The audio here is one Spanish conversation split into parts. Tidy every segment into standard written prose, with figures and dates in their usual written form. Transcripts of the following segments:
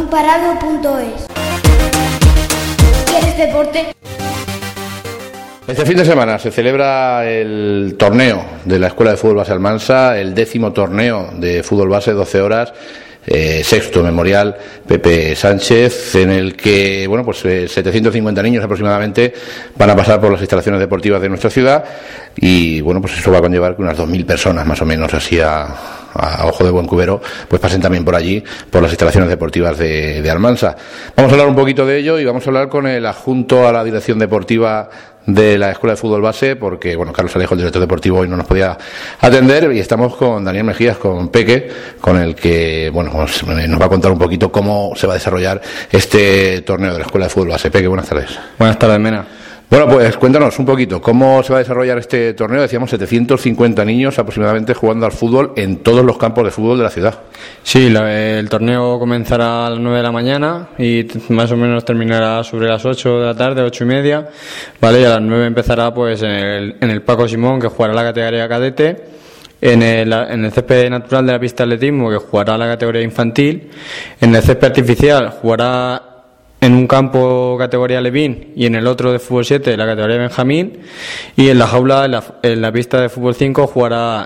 balonparado.es. ¿Quieres deporte? Este fin de semana se celebra el torneo de la Escuela de Fútbol Base Almansa, el 10º torneo de fútbol base, 12 horas, sexto memorial Pepe Sánchez, en el que 750 niños aproximadamente van a pasar por las instalaciones deportivas de nuestra ciudad y pues eso va a conllevar que unas 2.000 personas más o menos así a ojo de buen cubero pues pasen también por allí, por las instalaciones deportivas de Almansa. Vamos a hablar un poquito de ello y vamos a hablar con el adjunto a la dirección deportiva de la Escuela de Fútbol Base, porque Carlos Alejo, el director deportivo, hoy no nos podía atender, y estamos con Daniel Mejías, con Peque, con el que nos va a contar un poquito cómo se va a desarrollar este torneo de la Escuela de Fútbol Base. Peque, buenas tardes. Buenas tardes, Mena. Bueno, pues cuéntanos un poquito cómo se va a desarrollar este torneo. Decíamos 750 niños aproximadamente jugando al fútbol en todos los campos de fútbol de la ciudad. Sí, el torneo comenzará a las 9 de la mañana y más o menos terminará sobre las 8 de la tarde, 8:30, ¿vale? Y a las 9 empezará pues en el Paco Simón, que jugará la categoría cadete, en el césped natural de la pista de atletismo, que jugará la categoría infantil, en el césped artificial jugará en un campo categoría Levín y en el otro de fútbol 7 la categoría Benjamín, y en la jaula, en la pista de fútbol 5 jugará,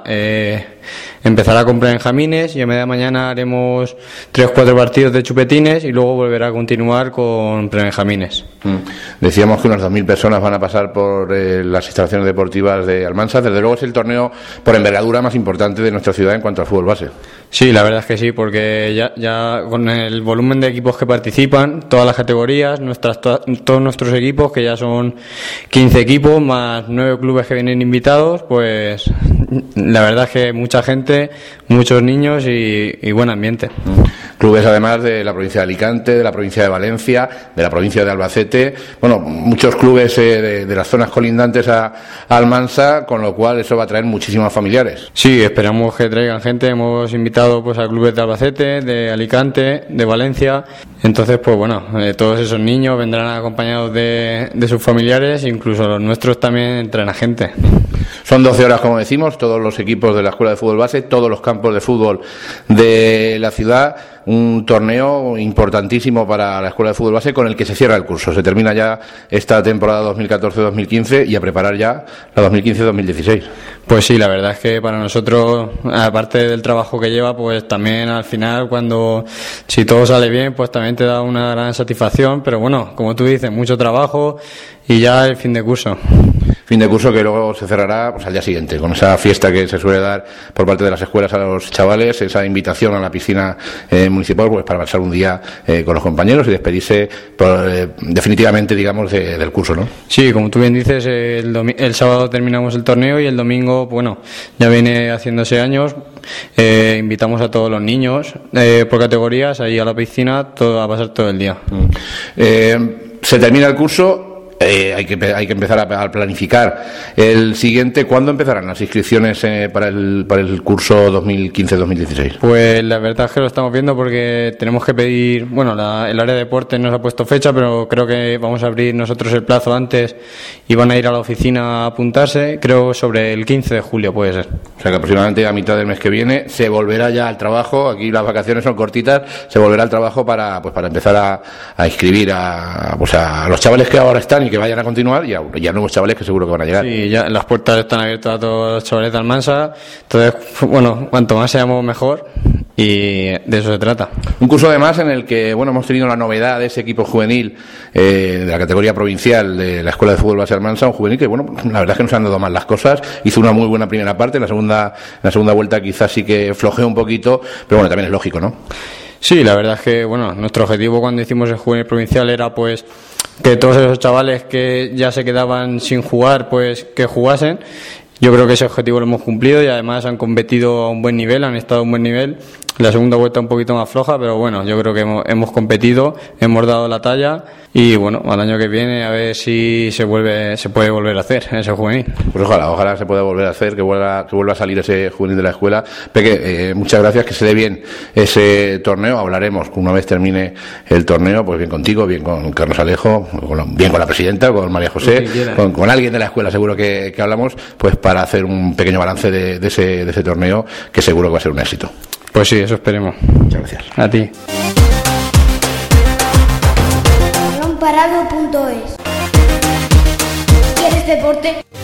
empezará con prebenjamines y a media mañana haremos 3-4 partidos de chupetines y luego volverá a continuar con prebenjamines. Decíamos que unas 2.000 personas van a pasar por las instalaciones deportivas de Almansa. Desde luego es el torneo por envergadura más importante de nuestra ciudad en cuanto al fútbol base. Sí, la verdad es que sí, porque ya con el volumen de equipos que participan, todas las categorías, todos nuestros equipos, que ya son 15 equipos, más 9 clubes que vienen invitados, pues la verdad es que mucha gente, muchos niños y buen ambiente. Clubes además de la provincia de Alicante, de la provincia de Valencia, de la provincia de Albacete, muchos clubes de las zonas colindantes a Almansa, con lo cual eso va a traer muchísimos familiares. Sí, esperamos que traigan gente. Hemos invitado pues a clubes de Albacete, de Alicante, de Valencia. Entonces todos esos niños vendrán acompañados de sus familiares, incluso los nuestros también traen a gente. Son 12 horas, como decimos, todos los equipos de la Escuela de Fútbol Base, todos los campos de fútbol de la ciudad, un torneo importantísimo para la Escuela de Fútbol Base con el que se cierra el curso. Se termina ya esta temporada 2014-2015 y a preparar ya la 2015-2016. Pues sí, la verdad es que para nosotros, aparte del trabajo que lleva, pues también al final, si todo sale bien, pues también te da una gran satisfacción, pero como tú dices, mucho trabajo y ya el fin de curso. Fin de curso que luego se cerrará al día siguiente, con esa fiesta que se suele dar por parte de las escuelas a los chavales, esa invitación a la piscina municipal, pues para pasar un día con los compañeros y despedirse definitivamente, digamos, del curso, ¿no? Sí, como tú bien dices, el sábado terminamos el torneo y el domingo, ya viene haciéndose años. Invitamos a todos los niños por categorías ahí a la piscina a pasar todo el día. Se termina el curso. Hay que empezar a planificar el siguiente. ¿Cuándo empezarán las inscripciones para el curso 2015-2016? Pues la verdad es que lo estamos viendo porque tenemos que pedir, el área de deporte nos ha puesto fecha, pero creo que vamos a abrir nosotros el plazo antes y van a ir a la oficina a apuntarse, creo sobre el 15 de julio puede ser. O sea que aproximadamente a mitad del mes que viene se volverá ya al trabajo. Aquí las vacaciones son cortitas, se volverá al trabajo para empezar a inscribir a los chavales que ahora están y que vayan a continuar, y a nuevos chavales que seguro que van a llegar. Sí, ya las puertas están abiertas a todos los chavales de Almansa, entonces, cuanto más seamos mejor, y de eso se trata. Un curso además en el que, hemos tenido la novedad de ese equipo juvenil de la categoría provincial de la Escuela de Fútbol Base Almansa, un juvenil que, la verdad es que no se han dado mal las cosas, hizo una muy buena primera parte, en la segunda vuelta quizás sí que flojeó un poquito, pero también es lógico, ¿no? Sí, la verdad es que, nuestro objetivo cuando hicimos el juvenil provincial era, pues, que todos esos chavales que ya se quedaban sin jugar, pues, que jugasen. Yo creo que ese objetivo lo hemos cumplido y además han competido a un buen nivel, han estado a un buen nivel. La segunda vuelta un poquito más floja, pero yo creo que hemos competido, hemos dado la talla y al año que viene a ver si se puede volver a hacer ese juvenil. Pues ojalá se pueda volver a hacer, que vuelva a salir ese juvenil de la escuela. Peque, muchas gracias, que se dé bien ese torneo. Hablaremos una vez termine el torneo, pues bien contigo, bien con Carlos Alejo, bien con la presidenta, con María José, con alguien de la escuela seguro que hablamos, pues para hacer un pequeño balance de ese torneo, que seguro que va a ser un éxito. Pues sí, eso esperemos. Muchas gracias. A ti. balonparado.es. ¿Quieres deporte?